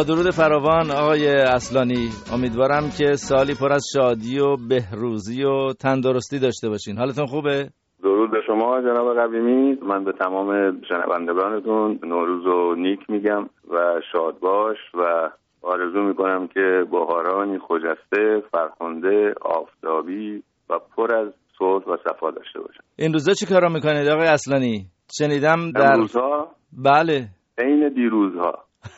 با درود فراوان آقای اصلانی، امیدوارم که سالی پر از شادی و بهروزی و تندرستی داشته باشین. حالتون خوبه؟ درود به شما جناب قویمی. من به تمام شنوندگانتون نوروز و نیک میگم و شاد باش و آرزو میکنم که بهارانی خجسته، فرخنده، آفتابی و پر از صلح و صفا داشته باشن. این روزا چی کارا میکنید آقای اصلانی؟ شنیدم در روزها بله عین دیروزها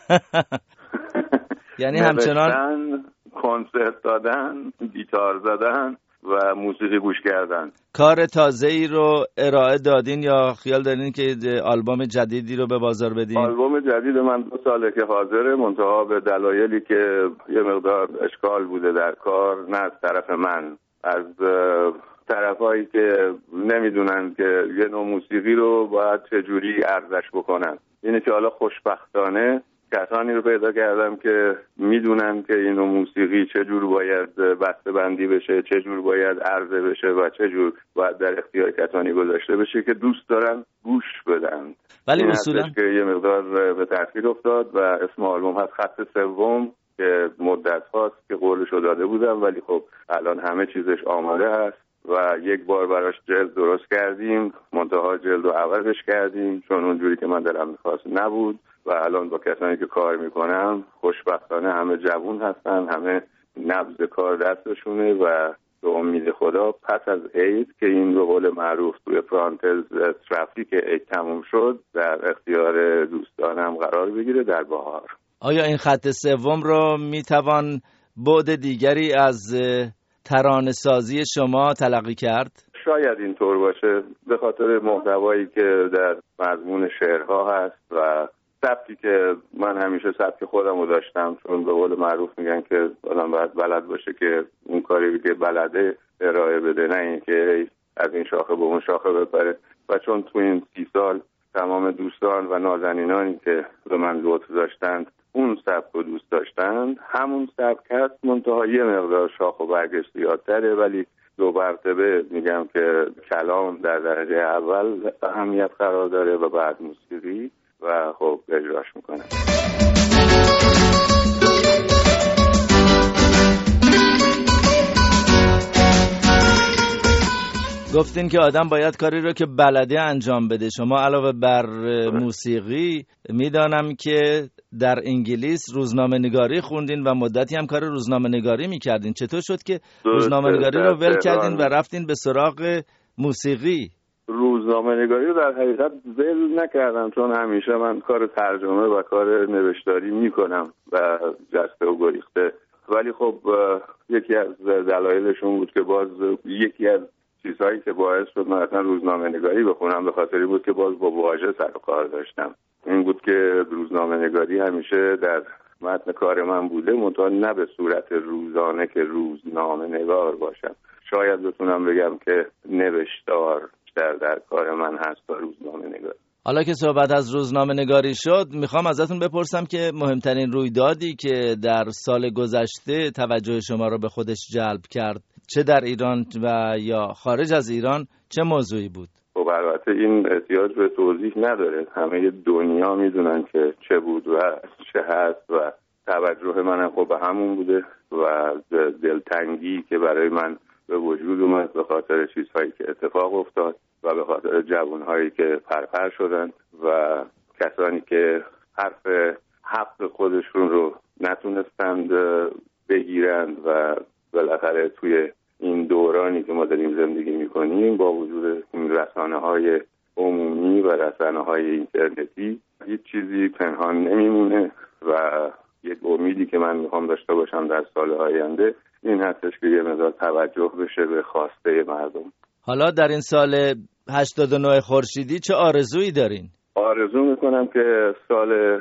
یعنی همچنان کنسرت دادن، گیتار زدن و موسیقی گوش کردن. کار تازه‌ای رو ارائه دادین یا خیال دارین که آلبوم جدیدی رو به بازار بدین؟ آلبوم جدید من 2 ساله که حاضره، منتها به دلایلی که یه مقدار اشکال بوده در کار، نه از طرف من، از طرفایی که نمیدونن که یه نوع موسیقی رو باید چجوری ارزش بکنن. اینه که حالا خوشبختانه کسانی رو پیدا کردم که میدونن که این نوع موسیقی چجور باید بسته بندی بشه، چجور باید عرضه بشه و چجور باید در اختیار کسانی گذاشته بشه که دوست دارن گوش بدن. ولی اصولا که یه مقدار به تأخیر افتاد و اسم آلبوم هست خط سوم که مدت هاست که قولشو داده بودم، ولی خب الان همه چیزش آماده هست و یک بار براش جلد درست کردیم، منتها جلد رو عوضش کردیم چون اونجوری که من دلم میخواست نبود و الان با کسانی که کار میکنم خوشبختانه همه جوون هستن، همه نبض کار دستشونه و به امید خدا پس از عید که این به قول معروف توی پرانتز ترافیک عید تموم شد در اختیار دوستانم قرار بگیره در بهار. آیا این خط سوم رو میتوان بعد دیگری از ترانه‌سازی شما تلقی کرد؟ شاید اینطور باشه به خاطر محتوایی که در مضمون شعرها هست و سبکی که من همیشه سبک خودم رو داشتم، چون به قول معروف میگن که آدم باید بلد باشه که اون کاری که بلده ارائه بده، نه این که از این شاخه به اون شاخه بپره. و چون تو این 30 سال تمام دوستان و نازنینانی که به من لطف داشتند اون سبک رو دوست داشتند، همون سبک هست، منتها یه مقدار شاخ و برگش زیادتره، ولی 2 مرتبه میگم که کلام در درجه اول اهمیت قرار داره و بعد موسیقی و خب اجراش میکنم. گفتین که آدم باید کاری رو که بلده انجام بده. شما علاوه بر موسیقی میدانم که در انگلیس روزنامه نگاری خوندین و مدتی هم کار روزنامه نگاری میکردین. چطور شد که روزنامه نگاری رو ول کردین و رفتین به سراغ موسیقی؟ روزنامه نگاری رو در حقیقت ول نکردم، چون همیشه من کار ترجمه و کار نوشتاری میکنم و جسته و گریخته، ولی خب یکی از دلایلشون بود که باز یکی از چیزهایی که باعث شد من اصلا روزنامه نگاری بخونم به خاطری بود که باز با واژه سر و کار داشتم. این بود که روزنامه نگاری همیشه در متن کار من بوده، منتها نه به صورت روزانه که روزنامه نگار باشم. شاید بتونم بگم که نوشتار در کار من هست تا روزنامه نگاری. حالا که صحبت از روزنامه نگاری شد، میخوام ازتون بپرسم که مهمترین رویدادی که در سال گذشته توجه شما رو به خودش جلب کرد، چه در ایران و یا خارج از ایران، چه موضوعی بود؟ خب البته این احتیاج به توضیح نداره، همه دنیا میدونن که چه بود و چه هست و توجه منم خب به همون بوده و دلتنگی که برای من به وجود اومد به خاطر چیزهایی که اتفاق افتاد و به خاطر جوانهایی که پرپر شدن و کسانی که حق خودشون رو نتونستند بگیرند و بالاخره توی این دورانی که ما داریم زندگی میکنیم با وجود این رسانه‌های عمومی و رسانه‌های اینترنتی هیچ چیزی پنهان نمیمونه و یک امیدی که من میخوام داشته باشم در سال‌های آینده این هستش که یه مقدار توجه بشه به خواسته مردم. حالا در این سال 89 خورشیدی چه آرزویی دارین؟ آرزو میکنم که سال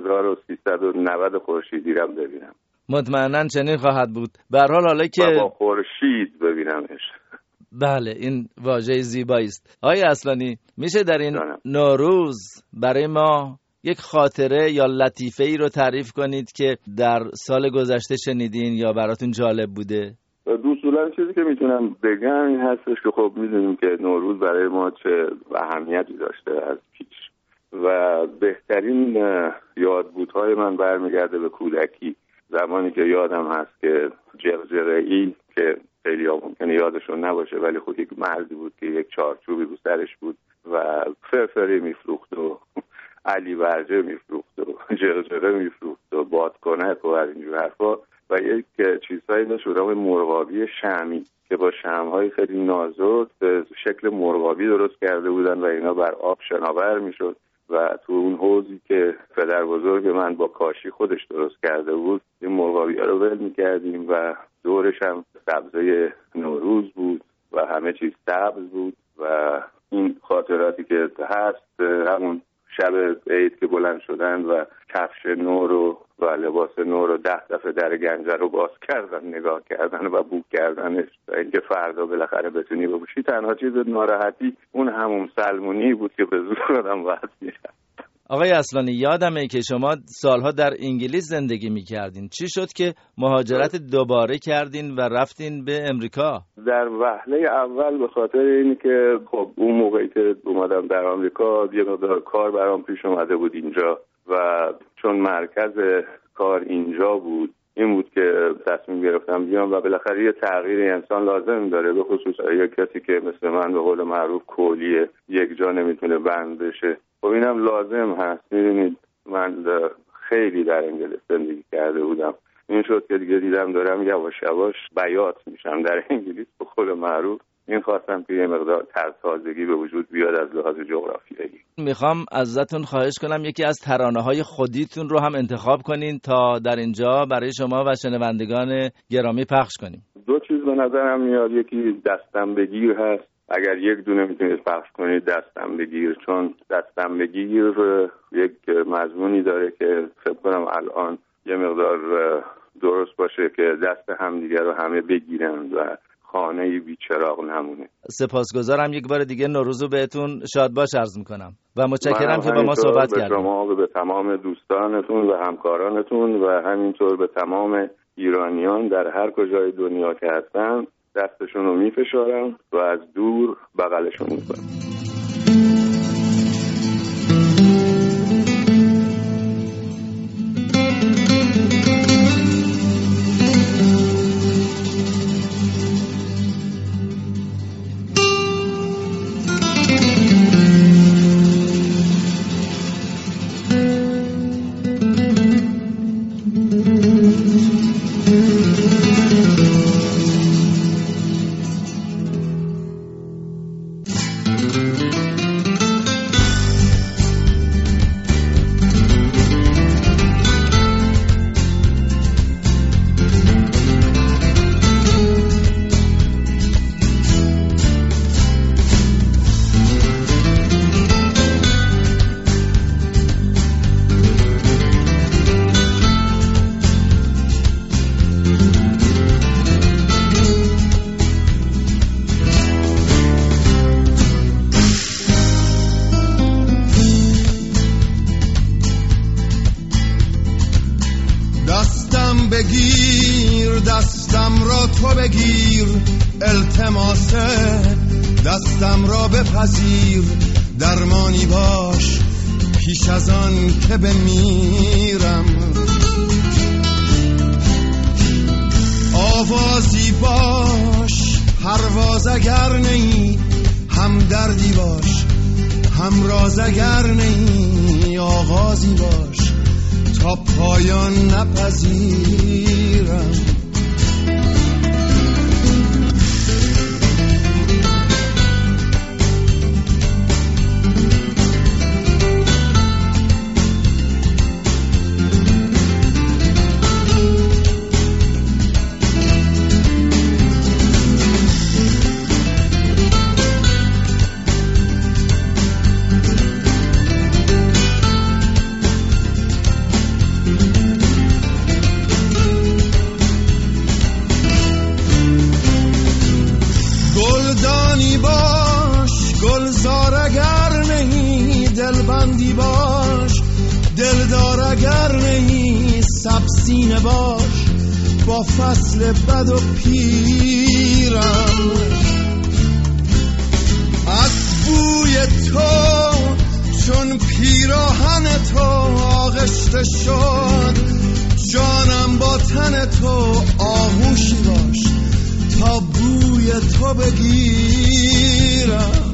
1390 خورشیدی رو ببینم. مطمئناً چنین خواهد بود. به هر حال حالا که با خورشید ببینمش. بله، این واژه زیبایی است. آقای اصلانی، میشه در این نوروز برای ما یک خاطره یا لطیفه‌ای رو تعریف کنید که در سال گذشته شنیدین یا براتون جالب بوده؟ اصولا چیزی که میتونم بگم این هستش که خب میدونیم که نوروز برای ما چه اهمیتی داشته از پیش و بهترین یادبودهای من برمیگرده به کودکی، زمانی که یادم هست که جرجره‌ای که خیلی ممکنه یادشون نباشه ولی خود یک مردی بود که یک چارچوبی رو سرش بود و فرفری میفروخت و علی برجه میفروخت و جرجره میفروخت و بادکنک و اینجور حرفا و یک چیزهایی داشت به نام مرغابی شمعی که با شمع‌های خیلی نازک به شکل مرغابی درست کرده بودن و اینا بر آب شناور میشد و تو اون حوضی که پدر بزرگ من با کاشی خودش درست کرده بود این مرغابی‌ها رو ول می‌کردیم و دورش هم سبزه نوروز بود و همه چیز سبز بود و این خاطراتی که هست همون شب عید که بلند شدن و کفش نو رو و لباس نو رو 10 دفعه در گنجه رو باز کردن، نگاه کردن و بو کردنش تا اینکه فردا بالاخره بتونی بپوشی. تنها چیز ناراحتی اون همون سلمونی بود که به زور آدم وقت میشد. آقای اصلانی، یادمه که شما سالها در انگلیس زندگی میکردین. چی شد که مهاجرت دوباره کردین و رفتین به امریکا؟ در وهله اول به خاطر اینی که خب اون موقعی که اومدم در آمریکا یه مقدار کار برام پیش اومده بود اینجا و چون مرکز کار اینجا بود این بود که تصمیم گرفتم بیام و بالاخره یه تغییر انسان لازم داره، به خصوص یک کسی که مثل من به قول معروف کولیه، یک جا نمیتونه بند بشه. خب اینم لازم هست. میدونید من خیلی در انگلیس زندگی کرده بودم، این شد که دیگه دیدم دارم یواش یواش بیات میشم در انگلیس به قول معروف. این خواستم که یه مقدار تازگی به وجود بیاد از لحاظ جغرافیایی. میخوام ازتون خواهش کنم یکی از ترانه‌های خودیتون رو هم انتخاب کنین تا در اینجا برای شما و شنوندگان گرامی پخش کنیم. دو چیز به نظرم میاد، یکی دستم بگیر هست، اگر یک دونه میتونید پخش کنید دستم بگیر، چون دستم بگیر یک مضمونی داره که فکر کنم الان یه مقدار درست باشه که دست همدیگه رو همه بگیرن و خانه‌ای بی‌چراغ نمونه. سپاسگزارم یک بار دیگه. نوروز بهتون شاد باش عرض میکنم و متشکرم که با ما صحبت کردید. شما و به تمام دوستانتون و همکارانتون و همینطور به تمام ایرانیان در هر کجای دنیا که هستن دستشون رو میفشارم و از دور بغلشون میکنم. دستم را تو بگیر، التماسه دستم را بپذیر، درمانی باش پیش از آن که بمیرم، آوازی باش پرواز اگر نی، همدردی باش همراز اگر نی، آغازی باش تا پایان نپذیرم. دلبندی باش دلدار اگر نهی، سبسینه باش با فصل بد و پیرم، از بوی تو چون پیراهن تو آغشته شد، جانم با تن تو آغوشی باش تا بوی تو بگیرم.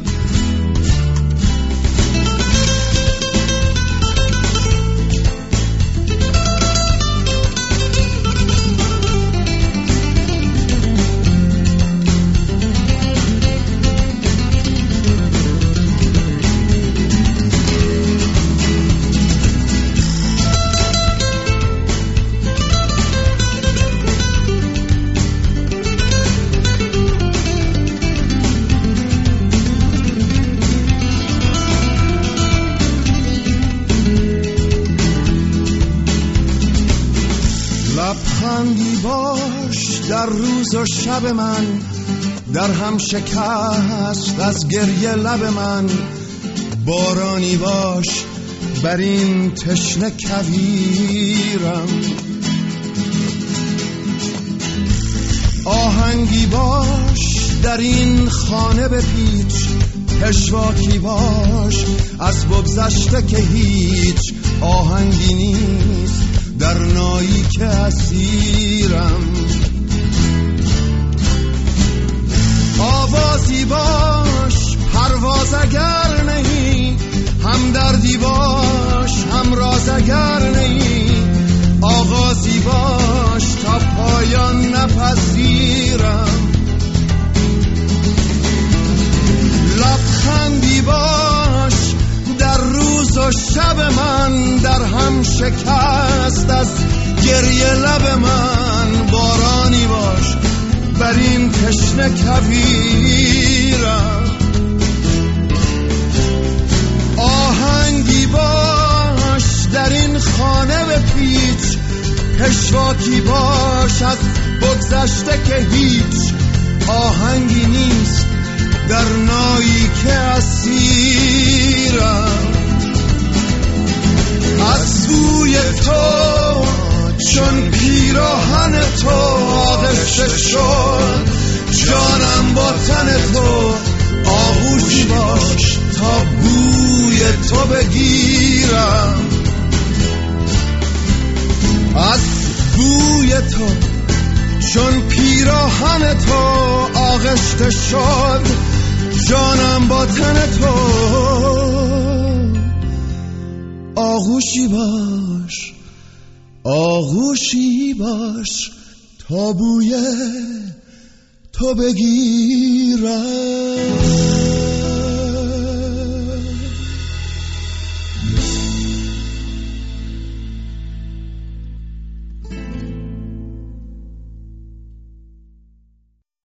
لبخندی باش در روز و شب من، در هم شکست از گریه لب من. بارانی باش بر این تشنه کویرم، آهنگی باش در این خانه بپیچ. پشواکی باش از بگذشته که هیچ آهنگی نیست در نایی که اسیرم. آوازی باش پرواز اگر نہیں، هم دردی باش هم راز اگر نہیں. آغازی باش تا پایان نپذیرم. لبخندی باش در روز و شب من، در هم شکست از گریه لب من. بارانی باش بر این تشنه کویرم، آهنگی باش در این خانه بپیچ. پشواکی باش از بگذشته که هیچ آهنگی نیست در نایی که اسیرم. از بوی تو چون پیراهن تو آغشته شد، جانم با تن تو آغوشی باش تا بوی تو بگیرم. از بوی تو چون پیراهن تو آغشته شد، جانم با تن تو آغوشی باش، آغوشی باش تا بوی تو بگیرم.